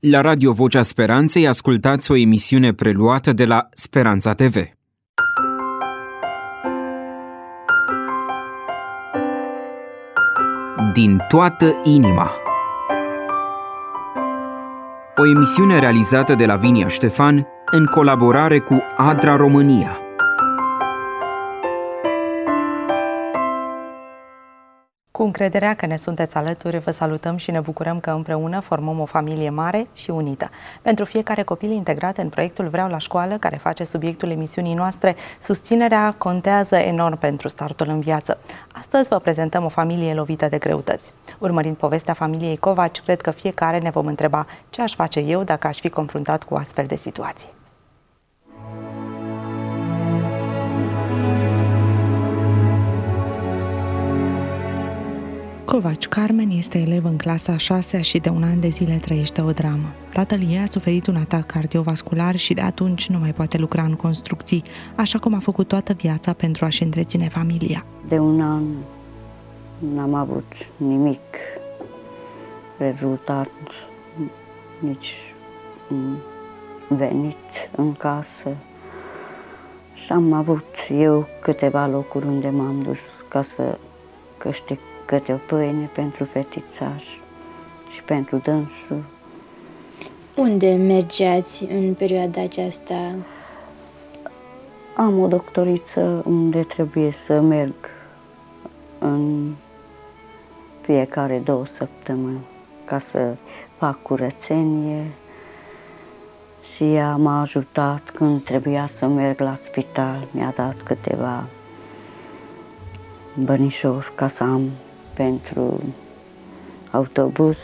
La Radio Vocea Speranței ascultați o emisiune preluată de la Speranța TV. Din toată inima. O emisiune realizată de Lavinia Ștefan în colaborare cu ADRA România. Cu încrederea că ne sunteți alături, vă salutăm și ne bucurăm că împreună formăm o familie mare și unită. Pentru fiecare copil integrat în proiectul Vreau la școală, care face subiectul emisiunii noastre, susținerea contează enorm pentru startul în viață. Astăzi vă prezentăm o familie lovită de greutăți. Urmărind povestea familiei Covaci, cred că fiecare ne vom întreba ce aș face eu dacă aș fi confruntat cu astfel de situații. Covaci Carmen este elev în clasa a 6-a și de un an de zile trăiește o dramă. Tatăl ei a suferit un atac cardiovascular și de atunci nu mai poate lucra în construcții, așa cum a făcut toată viața pentru a-și întreține familia. De un an n-am avut nimic rezultat, nici venit în casă. Și am avut eu câteva locuri unde m-am dus ca să câștig câte o pâine pentru fetițaș și pentru dânsul. Unde mergeați în perioada aceasta? Am o doctoriță unde trebuie să merg în fiecare 2 săptămâni ca să fac curățenie și ea m-a ajutat când trebuia să merg la spital. Mi-a dat câteva bănișori ca să am pentru autobuz.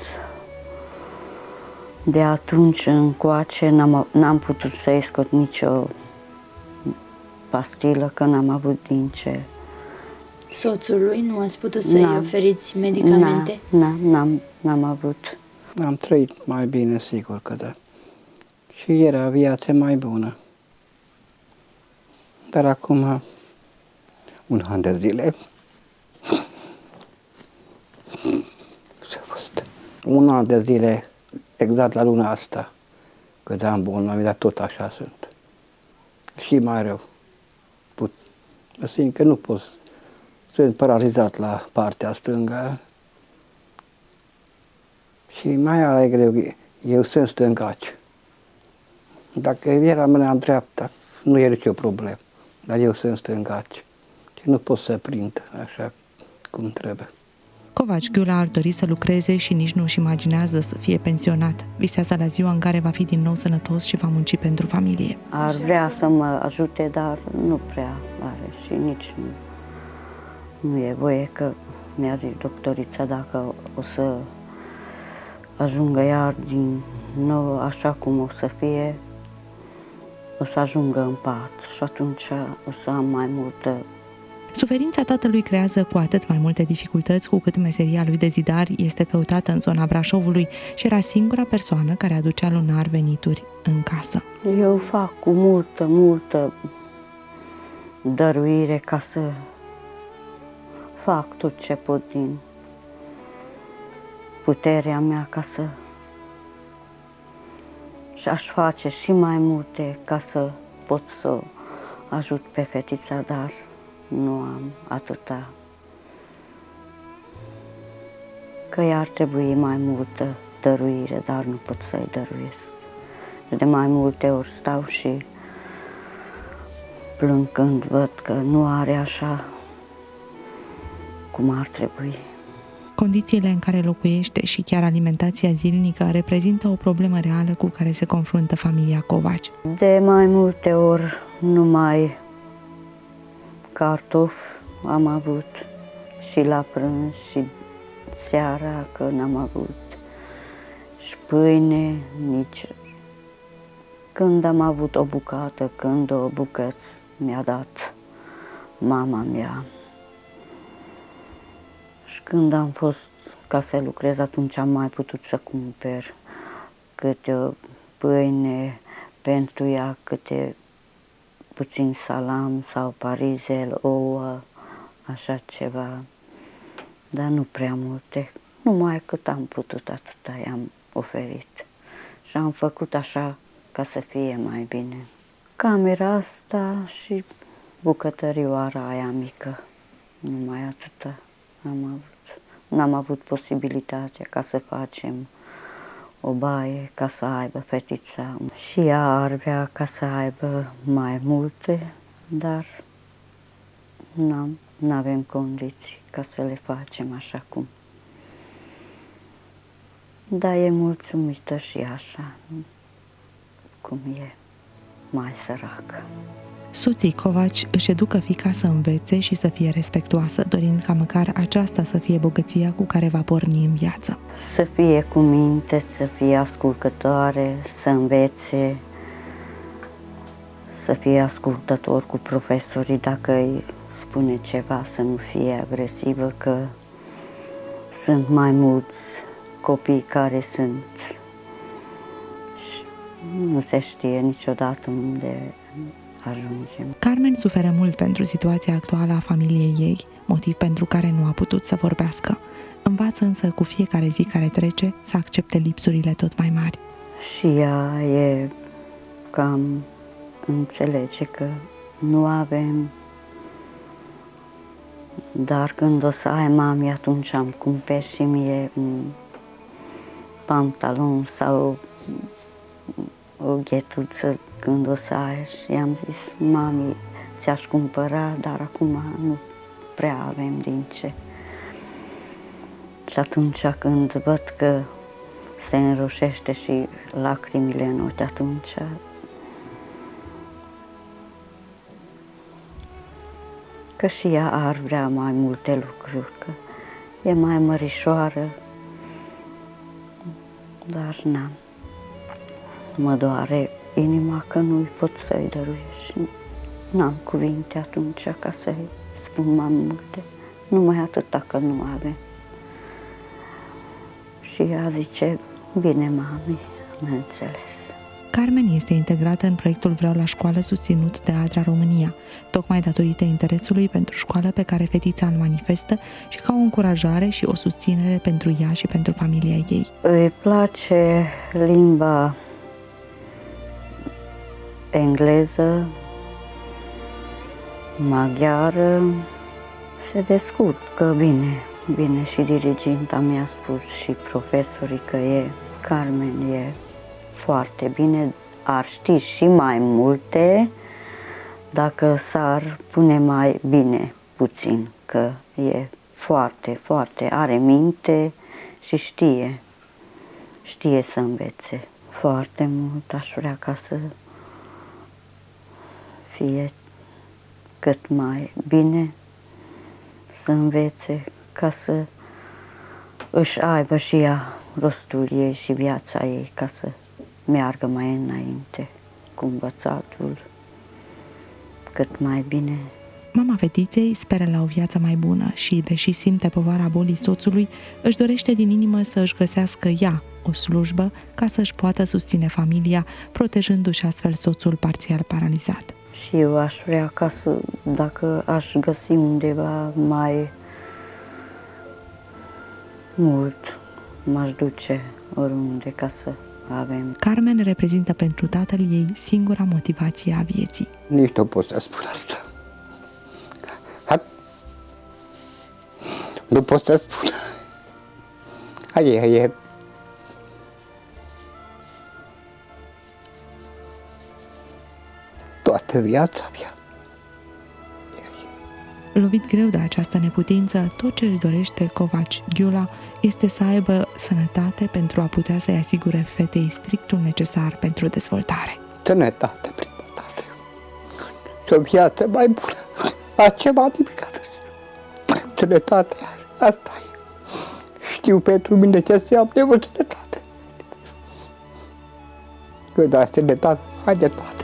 De atunci încoace n-am putut să-i scot nicio pastilă, că n-am avut din ce. Soțului nu ați putut să-i oferiți medicamente? N-am avut. Am trăit mai bine, sigur că da. Și era viața mai bună. Dar acum, un an de zile, un an de zile, exact la luna asta, când am bolnavi, dar tot așa sunt. Și mai rău. Simt că nu pot. Sunt paralizat la partea stângă. Și mai are greu, eu sunt stângaci. Dacă era mâna dreapta, nu e nicio problemă. Dar eu sunt stângaci. Și nu pot să prind așa cum trebuie. Covaci Ghiula ar dori să lucreze și nici nu își imaginează să fie pensionat. Visează la ziua în care va fi din nou sănătos și va munci pentru familie. Ar vrea să mă ajute, dar nu prea are și nici nu e voie, că mi-a zis doctorița dacă o să ajungă iar din nou așa cum o să fie, o să ajungă în pat și atunci o să am mai multă. Suferința tatălui creează cu atât mai multe dificultăți cu cât meseria lui de zidar este căutată în zona Brașovului și era singura persoană care aducea lunar venituri în casă. Eu fac cu multă dăruire ca să fac tot ce pot din puterea mea ca să și aș face și mai multe ca să pot să ajut pe fetița, dar nu am atâta. Că i-ar trebui mai multă dăruire, dar nu pot să-i dăruiesc. De mai multe ori stau și plâng când văd că nu are așa cum ar trebui. Condițiile în care locuiește și chiar alimentația zilnică reprezintă o problemă reală cu care se confruntă familia Covaci. De mai multe ori numai cartofi am avut și la prânz și seara, că n-am avut și pâine, nici când am avut o bucată, când 2 bucăți mi-a dat mama mea. Și când am fost ca să lucrez, atunci am mai putut să cumpăr câte o pâine pentru ea, câte puțin salam sau parizel, ouă, așa ceva. Dar nu prea multe, numai cât am putut, atâta i-am oferit. și am făcut așa ca să fie mai bine. Camera asta și bucătărioara aia mică, numai atâta am avut. N-am avut posibilitatea ca să facem o baie ca să aibă fetița. Și ea ar vrea ca să aibă mai multe, dar n-avem condiții ca să le facem așa cum. Dar e mulțumită și așa, cum e, mai săracă. Soții Covaci își educă fiica să învețe și să fie respectuoasă, dorind ca măcar aceasta să fie bogăția cu care va porni în viață. Să fie cu minte, să fie ascultătoare, să învețe, să fie ascultător cu profesorii, dacă îi spune ceva, să nu fie agresivă, că sunt mai mulți copii care sunt și nu se știe niciodată unde ajungem. Carmen suferă mult pentru situația actuală a familiei ei, motiv pentru care nu a putut să vorbească. Învață însă cu fiecare zi care trece să accepte lipsurile tot mai mari. Și ea e cam înțelege că nu avem, dar când o să ai mami, atunci am cumperi și mie un pantalon sau o ghetuță când o să ai. Și i-am zis, mami, ți-aș cumpăra, dar acum nu prea avem din ce. Și atunci când văd că se înroșește și lacrimile în ochi, atunci că și ea ar vrea mai multe lucruri, că e mai mărișoară, dar n-am. Mă doare inima că nu-i pot să-i dăruiesc și n-am cuvinte atunci ca să-i spun mai multe, numai atâta că nu avem. Și ea zice, bine, mami, am înțeles. Carmen este integrată în proiectul Vreau la școală susținut de ADRA România, tocmai datorită interesului pentru școală pe care fetița îl manifestă și ca o încurajare și o susținere pentru ea și pentru familia ei. Îi place limba engleză, maghiară, se descurcă bine și diriginta mi-a spus și profesorii că Carmen e foarte bine, ar ști și mai multe dacă s-ar pune mai bine puțin, că e foarte, are minte și știe să învețe. Foarte mult aș vrea ca să fie cât mai bine, să învețe, ca să își aibă și ea rostul ei și viața ei, ca să meargă mai înainte cu învățatul cât mai bine. Mama fetiței speră la o viață mai bună și, deși simte povara bolii soțului, își dorește din inimă să își găsească ea o slujbă ca să-și poată susține familia, protejându-și astfel soțul parțial paralizat. Și eu aș vrea ca să, dacă aș găsi undeva mai mult, m-aș duce oriunde ca să avem. Carmen reprezintă pentru tatăl ei singura motivație a vieții. Nici nu pot să spun asta. Nu pot să spun. Hai. Toată viața mea. Lovit greu de această neputință, tot ce își dorește Covaci Ghiula este să aibă sănătate pentru a putea să-i asigure fetei strictul necesar pentru dezvoltare. Sănătate, prima dată. Și o viață mai bună. Altceva nimic atât. Sănătatea, asta e. Știu pentru mine ce înseamnă sănătate. Că da, sănătate, mai de toate.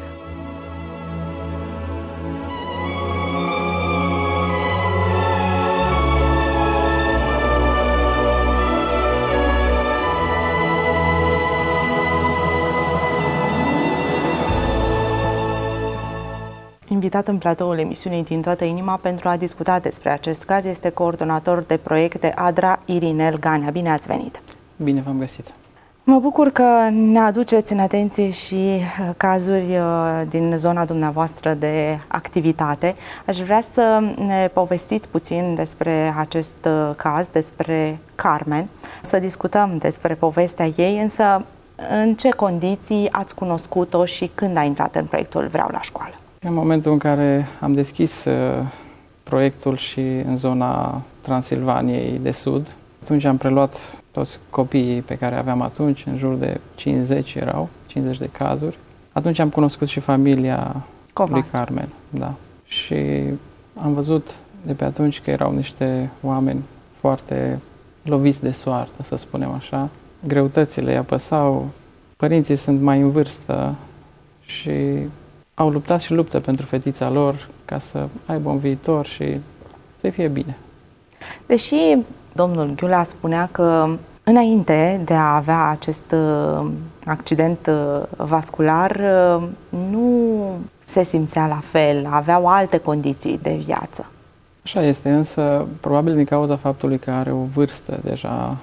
Invitat în platoul emisiunii Din toată inima pentru a discuta despre acest caz este coordonator de proiecte ADRA, Irinel Ganea. Bine ați venit! Bine v-am găsit! Mă bucur că ne aduceți în atenție și cazuri din zona dumneavoastră de activitate. Aș vrea să ne povestiți puțin despre acest caz, despre Carmen, să discutăm despre povestea ei, însă în ce condiții ați cunoscut-o și când a intrat în proiectul Vreau la școală? În momentul în care am deschis proiectul și în zona Transilvaniei de Sud, atunci am preluat toți copiii pe care aveam atunci, în jur de 50 erau, 50 de cazuri. Atunci am cunoscut și familia lui Carmen, da. Și am văzut de pe atunci că erau niște oameni foarte loviți de soartă, să spunem așa. Greutățile îi apăsau, părinții sunt mai în vârstă și au luptat și luptă pentru fetița lor ca să aibă un viitor și să-i fie bine. Deși domnul Ghiula spunea că înainte de a avea acest accident vascular nu se simțea la fel, aveau alte condiții de viață. Așa este, însă probabil din cauza faptului că are o vârstă deja,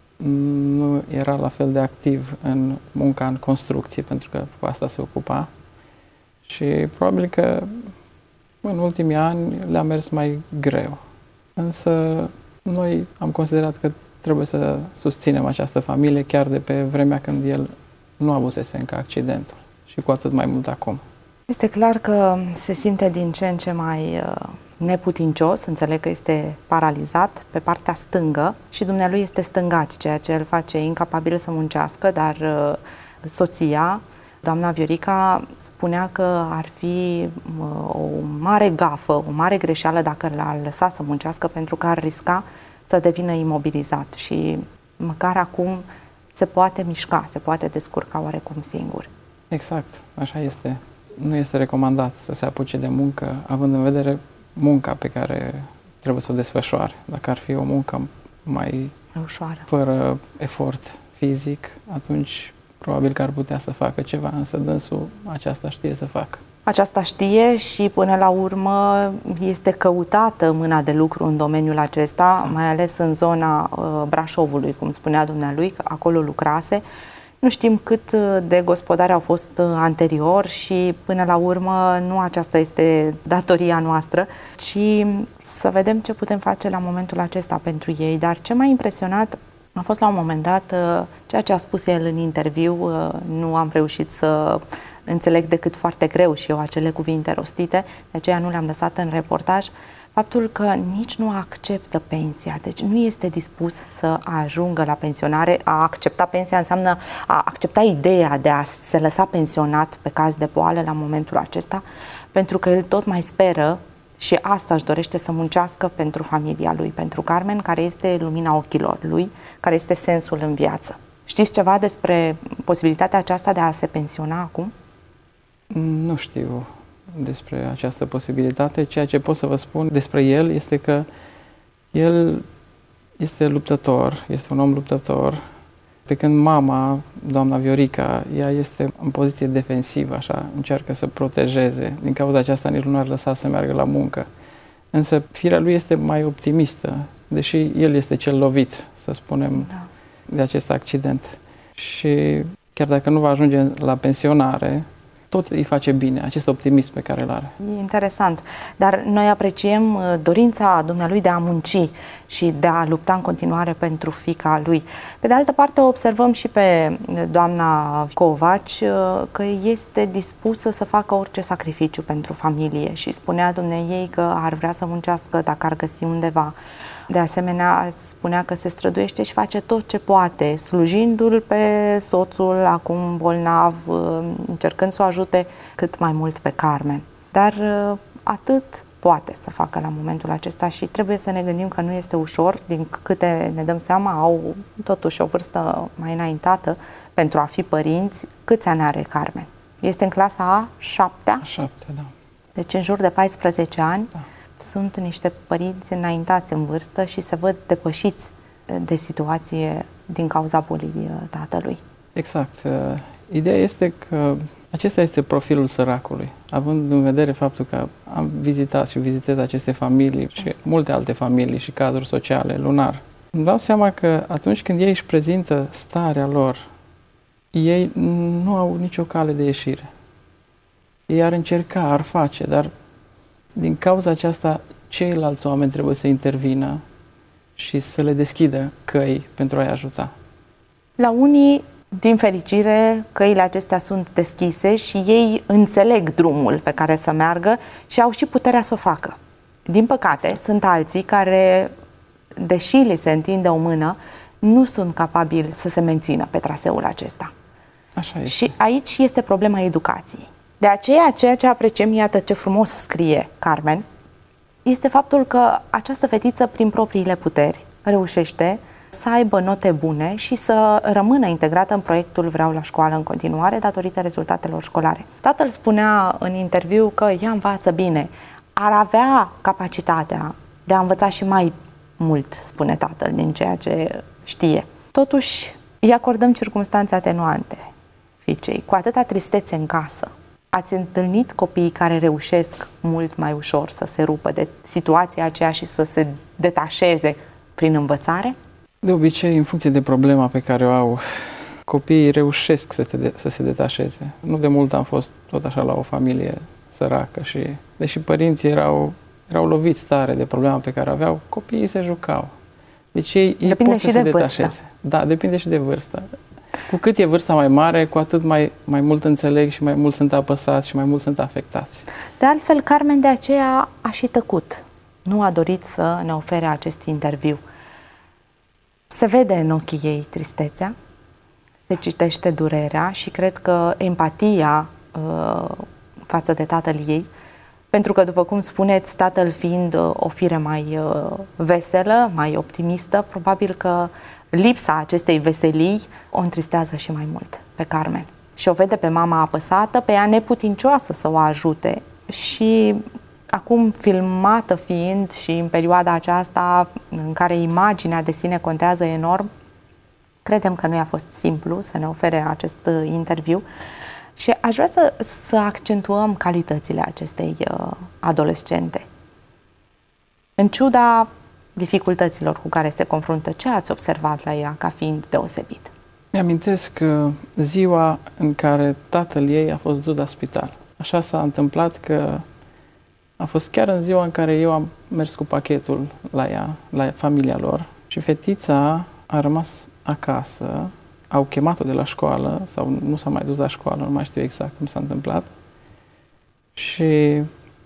nu era la fel de activ în munca în construcție, pentru că cu asta se ocupa. Și probabil că în ultimii ani le-a mers mai greu. Însă noi am considerat că trebuie să susținem această familie chiar de pe vremea când el nu avusese încă accidentul și cu atât mai mult acum. Este clar că se simte din ce în ce mai neputincios, înțeleg că este paralizat pe partea stângă și dumnealui este stângat, ceea ce îl face incapabil să muncească, dar soția, doamna Viorica, spunea că ar fi o mare gafă, o mare greșeală dacă l-ar lăsa să muncească, pentru că ar risca să devină imobilizat și măcar acum se poate mișca, se poate descurca oarecum singur. Exact, așa este. Nu este recomandat să se apuce de muncă, având în vedere munca pe care trebuie să o desfășoare. Dacă ar fi o muncă mai ușoară, fără efort fizic, atunci probabil că ar putea să facă ceva, însă dânsul aceasta știe să facă. Aceasta știe și până la urmă este căutată mâna de lucru în domeniul acesta, mai ales în zona Brașovului, cum spunea dumnealui, că acolo lucrase. Nu știm cât de gospodari au fost anterior și până la urmă nu aceasta este datoria noastră, ci să vedem ce putem face la momentul acesta pentru ei. Dar ce m-a impresionat a fost la un moment dat ceea ce a spus el în interviu, nu am reușit să înțeleg decât foarte greu și eu acele cuvinte rostite, de aceea nu le-am lăsat în reportaj, faptul că nici nu acceptă pensia, deci nu este dispus să ajungă la pensionare. A accepta pensia înseamnă a accepta ideea de a se lăsa pensionat pe caz de boală la momentul acesta, pentru că el tot mai speră și asta își dorește, să muncească pentru familia lui, pentru Carmen, care este lumina ochilor lui, care este sensul în viață. Știți ceva despre posibilitatea aceasta de a se pensiona acum? Nu știu despre această posibilitate. Ceea ce pot să vă spun despre el este că el este luptător, este un om luptător, pe când mama, doamna Viorica, ea este în poziție defensivă, așa, încearcă să protejeze. Din cauza aceasta nici nu ar lăsa să meargă la muncă. Însă firea lui este mai optimistă, deși el este cel lovit, să spunem, de acest accident. Și chiar dacă nu va ajunge la pensionare, tot îi face bine, acest optimism pe care îl are. E interesant, dar noi apreciem dorința dumnealui de a munci și de a lupta în continuare pentru fiica lui. Pe de altă parte, observăm și pe doamna Covaci că este dispusă să facă orice sacrificiu pentru familie și spunea dumneiei că ar vrea să muncească dacă ar găsi undeva. De asemenea, spunea că se străduiește și face tot ce poate, slujindu-l pe soțul, acum bolnav, încercând să o ajute cât mai mult pe Carmen. Dar atât poate să facă la momentul acesta și trebuie să ne gândim că nu este ușor, din câte ne dăm seama, au totuși o vârstă mai înaintată pentru a fi părinți. Câți ani are Carmen? Este în clasa a 7-a? 7, da. Deci în jur de 14 ani. Da. Sunt niște părinți înaintați în vârstă și se văd depășiți de situație din cauza bolii tatălui. Exact. Ideea este că acesta este profilul săracului, având în vedere faptul că am vizitat și vizitez aceste familii și multe alte familii și cazuri sociale lunar. Îmi dau seama că atunci când ei își prezintă starea lor ei nu au nicio cale de ieșire. Ei ar încerca, ar face, dar din cauza aceasta ceilalți oameni trebuie să intervină și să le deschidă căi pentru a-i ajuta. La unii, din fericire, căile acestea sunt deschise și ei înțeleg drumul pe care să meargă și au și puterea să o facă. Din păcate, sunt alții care, deși li se întinde o mână, nu sunt capabili să se mențină pe traseul acesta. Așa este. Și aici este problema educației. De aceea, ceea ce apreciem, iată ce frumos scrie Carmen, este faptul că această fetiță, prin propriile puteri, reușește să aibă note bune și să rămână integrată în proiectul Vreau la școală în continuare, datorită rezultatelor școlare. Tatăl spunea în interviu că ea învață bine, ar avea capacitatea de a învăța și mai mult, spune tatăl, din ceea ce știe. Totuși, îi acordăm circumstanțe atenuante fiicei, cu atâta tristețe în casă. Ați întâlnit copiii care reușesc mult mai ușor să se rupă de situația aceea și să se detașeze prin învățare? De obicei, în funcție de problema pe care o au, copiii reușesc să se detașeze. Nu de mult am fost tot așa la o familie săracă și, deși părinții erau loviți tare de problema pe care aveau, copiii se jucau. Deci ei pot să se detașeze. Da, depinde și de vârstă. Cu cât e vârsta mai mare, cu atât mai mult înțeleg și mai mult sunt apăsați și mai mult sunt afectați. De altfel, Carmen de aceea a și tăcut. Nu a dorit să ne ofere acest interviu. Se vede în ochii ei tristețea, se citește durerea și cred că empatia față de tatăl ei, pentru că, după cum spuneți, tatăl fiind o fire mai veselă, mai optimistă, probabil că lipsa acestei veselii o întristează și mai mult pe Carmen. Și o vede pe mama apăsată, pe ea neputincioasă să o ajute. Și acum, filmată fiind și în perioada aceasta în care imaginea de sine contează enorm, credem că nu i-a fost simplu să ne ofere acest interviu și aș vrea să accentuăm calitățile acestei adolescente. În ciuda dificultăților cu care se confruntă, ce ați observat la ea ca fiind deosebit? Mi-amintesc ziua în care tatăl ei a fost dus la spital. Așa s-a întâmplat că a fost chiar în ziua în care eu am mers cu pachetul la ea, la familia lor, și fetița a rămas acasă, au chemat-o de la școală, sau nu s-a mai dus la școală, nu mai știu exact cum s-a întâmplat, și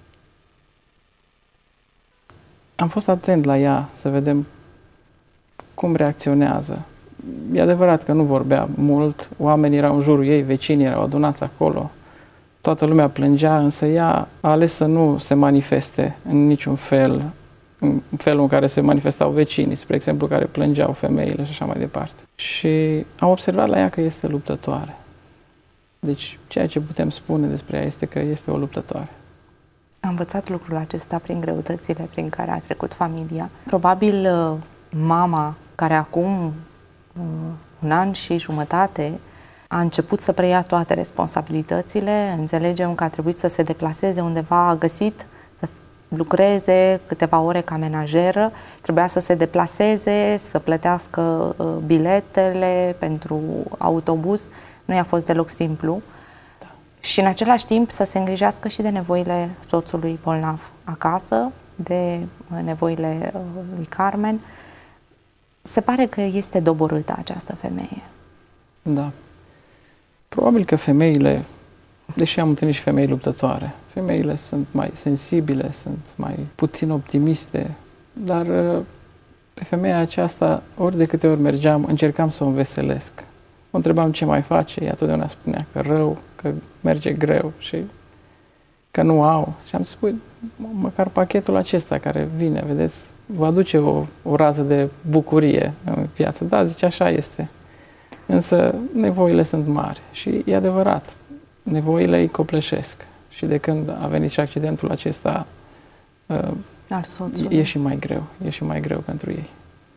am fost atent la ea să vedem cum reacționează. E adevărat că nu vorbea mult, oamenii erau în jurul ei, vecinii erau adunați acolo, toată lumea plângea, însă ea a ales să nu se manifeste în niciun fel, în felul în care se manifestau vecinii, spre exemplu, care plângeau femeile și așa mai departe. Și am observat la ea că este luptătoare. Deci, ceea ce putem spune despre ea este că este o luptătoare. Am învățat lucrul acesta prin greutățile prin care a trecut familia. Probabil mama, care acum un an și jumătate a început să preia toate responsabilitățile, înțelegem că a trebuit să se deplaseze undeva, a găsit să lucreze câteva ore ca menajeră, trebuia să se deplaseze, să plătească biletele pentru autobuz, nu i-a fost deloc simplu. Da. Și în același timp să se îngrijească și de nevoile soțului bolnav acasă, de nevoile lui Carmen. Se pare că este doborâtă această femeie. Da. Probabil că femeile, deși am întâlnit și femei luptătoare, femeile sunt mai sensibile, sunt mai puțin optimiste, dar pe femeia aceasta, ori de câte ori mergeam, încercam să o înveselesc. O întrebam ce mai face, ea totdeauna spunea că rău, că merge greu și că nu au. Și am spus, măcar pachetul acesta care vine, vedeți, vă aduce o rază de bucurie în viață. Da, zice, așa este. Însă nevoile sunt mari și e adevărat, nevoile îi copleșesc. Și de când a venit și accidentul acesta, al soțului, e și mai greu pentru ei.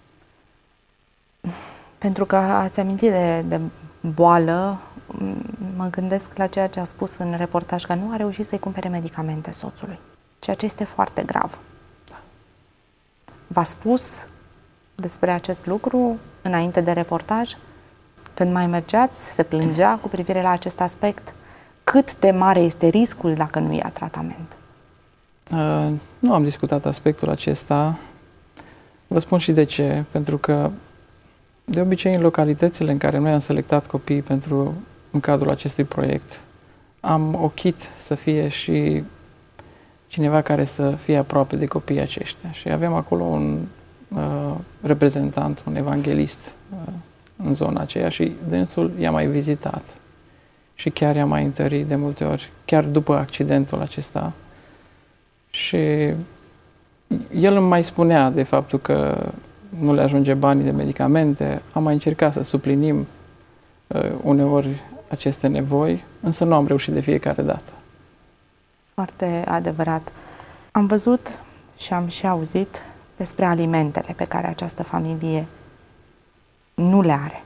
Pentru că ați amintit de boală, mă gândesc la ceea ce a spus în reportaj, că nu a reușit să-i cumpere medicamente soțului, ceea ce este foarte grav. Da. V-a spus despre acest lucru înainte de reportaj? Când mai mergeați, se plângea cu privire la acest aspect? Cât de mare este riscul dacă nu ia tratament? Nu am discutat aspectul acesta. Vă spun și de ce. Pentru că de obicei în localitățile în care noi am selectat copii în cadrul acestui proiect, am ochit să fie și cineva care să fie aproape de copiii aceștia. Și avem acolo un reprezentant, un evanghelist în zona aceea și dânsul i-a mai vizitat. Și chiar i-a mai întărit de multe ori, chiar după accidentul acesta. Și el îmi mai spunea de faptul că nu le ajunge banii de medicamente. Am mai încercat să suplinim uneori aceste nevoi, însă nu am reușit de fiecare dată. Foarte adevărat. Am văzut și am și auzit despre alimentele pe care această familie nu le are.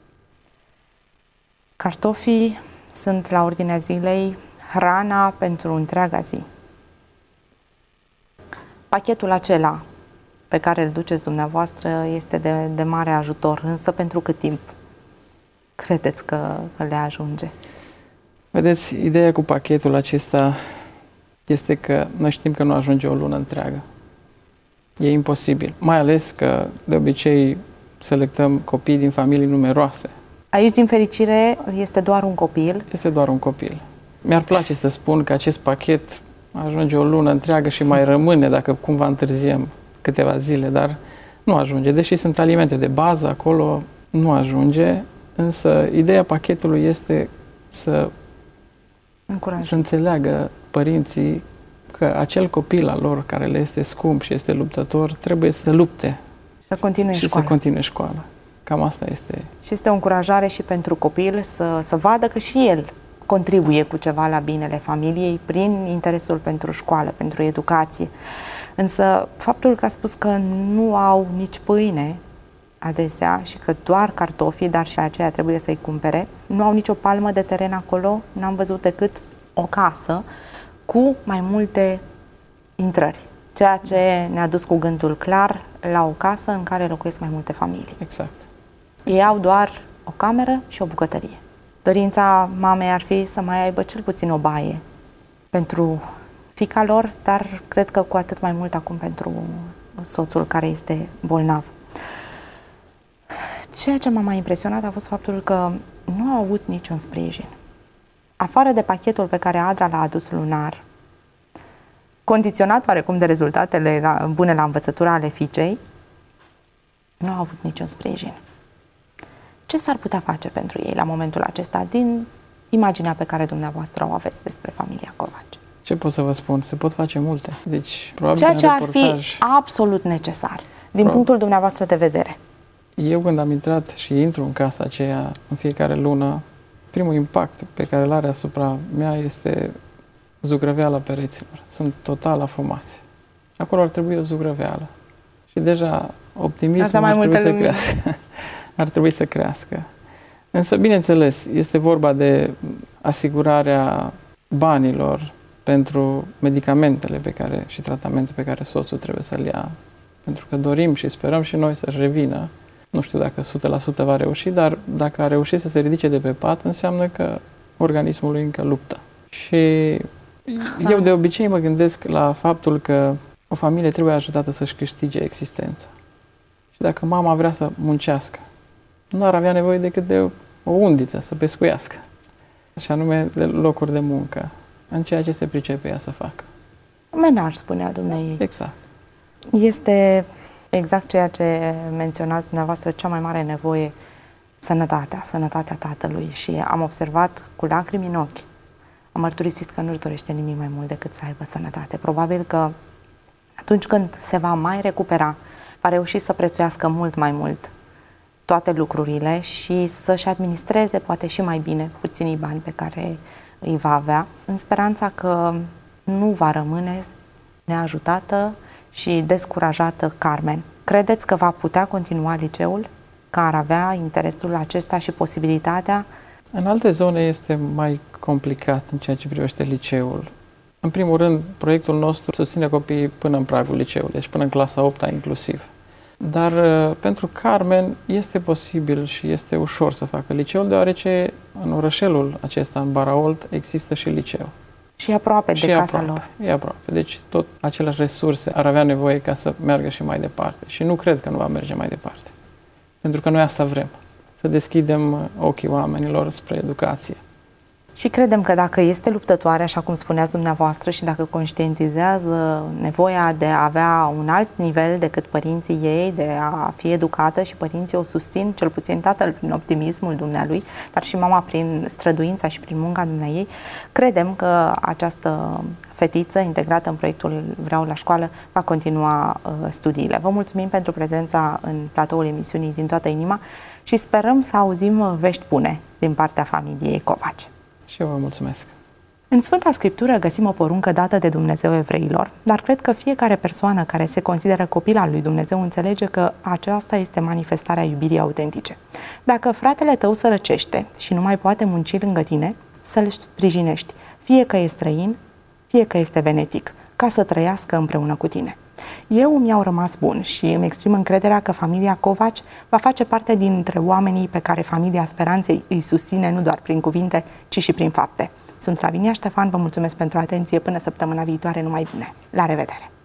Cartofii sunt la ordinea zilei, hrana pentru întreaga zi. Pachetul acela pe care îl duceți dumneavoastră este de mare ajutor, însă pentru cât timp credeți că le ajunge? Vedeți, ideea cu pachetul acesta este că noi știm că nu ajunge o lună întreagă. E imposibil, mai ales că de obicei selectăm copii din familii numeroase. Aici, din fericire, este doar un copil. Este doar un copil. Mi-ar place să spun că acest pachet ajunge o lună întreagă și mai rămâne dacă cumva întârziem câteva zile, dar nu ajunge. Deși sunt alimente de bază, acolo nu ajunge, însă ideea pachetului este să înțeleagă părinții că acel copil al lor care le este scump și este luptător trebuie să lupte să continue școala. Cam asta este. Și este o încurajare și pentru copil să vadă că și el contribuie cu ceva la binele familiei prin interesul pentru școală, pentru educație. Însă faptul că a spus că nu au nici pâine adesea și că doar cartofii, dar și aceea trebuie să-i cumpere, nu au nicio palmă de teren acolo, n-am văzut decât o casă cu mai multe intrări. Ceea ce ne-a dus cu gândul clar la o casă în care locuiesc mai multe familii. Exact. Ei au doar o cameră și o bucătărie. Dorința mamei ar fi să mai aibă cel puțin o baie pentru fiica lor, dar cred că cu atât mai mult acum pentru soțul care este bolnav. Ceea ce m-a mai impresionat a fost faptul că nu au avut niciun sprijin. Afară de pachetul pe care Adra l-a adus lunar, condiționat oarecum de rezultatele bune la învățătura ale fiicei, nu au avut niciun sprijin. Ce s-ar putea face pentru ei la momentul acesta, din imaginea pe care dumneavoastră o aveți despre familia Covaci? Ce pot să vă spun? Se pot face multe. Deci, probabil ceea ce ar fi absolut necesar, din punctul dumneavoastră de vedere. Eu când am intrat și intru în casa aceea în fiecare lună, primul impact pe care îl are asupra mea este zugrăveala pereților. Sunt total afumați. Acolo ar trebui o zugrăveală. Și deja optimismul ar trebui să crească. Ar trebui să crească. Însă, bineînțeles, este vorba de asigurarea banilor pentru medicamentele și tratamentul pe care soțul trebuie să-l ia. Pentru că dorim și sperăm și noi să-și revină. Nu știu dacă 100% va reuși, dar dacă a reușit să se ridice de pe pat, înseamnă că organismul lui încă luptă. Și eu de obicei mă gândesc la faptul că o familie trebuie ajutată să-și câștige existența. Și dacă mama vrea să muncească, nu ar avea nevoie decât de o undiță să pescuiască. Și anume de locuri de muncă, în ceea ce se pricepe ea să facă. Menaj, spunea dumneavoastră. Exact. Este exact ceea ce menționați dumneavoastră, cea mai mare nevoie, sănătatea tatălui. Și am observat cu lacrimi în ochi, am mărturisit că nu-și dorește nimic mai mult decât să aibă sănătate. Probabil că atunci când se va mai recupera, va reuși să prețuiască mult mai mult toate lucrurile și să-și administreze poate și mai bine puținii bani pe care îi va avea, în speranța că nu va rămâne neajutată și descurajată Carmen. Credeți că va putea continua liceul? Că ar avea interesul acesta și posibilitatea? În alte zone este mai complicat în ceea ce privește liceul. În primul rând, proiectul nostru susține copiii până în pragul liceului, deci până în clasa 8-a inclusiv. Dar pentru Carmen este posibil și este ușor să facă liceul, deoarece în orășelul acesta, în Baraolt, există și liceu. Și aproape de casa lor. E aproape. Deci tot aceleași resurse ar avea nevoie ca să meargă și mai departe. Și nu cred că nu va merge mai departe. Pentru că noi asta vrem. Să deschidem ochii oamenilor spre educație. Și credem că dacă este luptătoare, așa cum spuneați dumneavoastră, și dacă conștientizează nevoia de a avea un alt nivel decât părinții ei, de a fi educată, și părinții o susțin, cel puțin tatăl prin optimismul dumnealui, dar și mama prin străduința și prin munca dumneaei, credem că această fetiță integrată în proiectul Vreau la școală va continua studiile. Vă mulțumim pentru prezența în platoul emisiunii din toată inima și sperăm să auzim vești bune din partea familiei Covaci. Și eu vă mulțumesc. În Sfânta Scriptură găsim o poruncă dată de Dumnezeu evreilor, dar cred că fiecare persoană care se consideră copil al lui Dumnezeu înțelege că aceasta este manifestarea iubirii autentice. Dacă fratele tău sărăcește și nu mai poate munci lângă tine, să-l sprijinești, fie că e străin, fie că este venetic, ca să trăiască împreună cu tine. Eu mi-au rămas bun și îmi exprim încrederea că familia Covaci va face parte dintre oamenii pe care familia Speranței îi susține nu doar prin cuvinte, ci și prin fapte. Sunt Lavinia Ștefan, vă mulțumesc pentru atenție, până săptămâna viitoare, numai bine. La revedere!